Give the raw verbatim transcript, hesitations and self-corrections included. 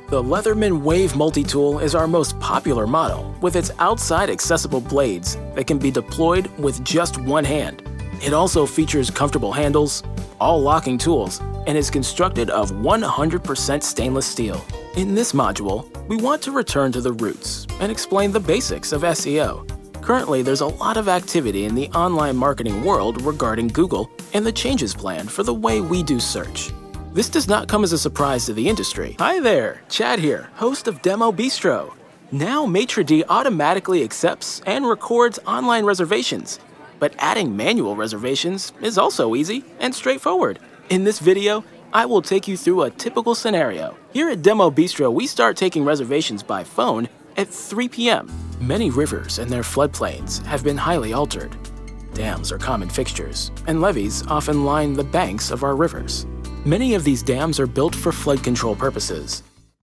The Leatherman Wave Multi-Tool is our most popular model, with its outside accessible blades that can be deployed with just one hand. It also features comfortable handles, all locking tools, and is constructed of one hundred percent stainless steel. In this module, we want to return to the roots and explain the basics of S E O. Currently, there's a lot of activity in the online marketing world regarding Google and the changes planned for the way we do search. This does not come as a surprise to the industry. Hi there, Chad here, host of Demo Bistro. Now Maitre d' automatically accepts and records online reservations, but adding manual reservations is also easy and straightforward. In this video, I will take you through a typical scenario. Here at Demo Bistro, we start taking reservations by phone at three p m Many rivers and their floodplains have been highly altered. Dams are common fixtures, and levees often line the banks of our rivers. Many of these dams are built for flood control purposes,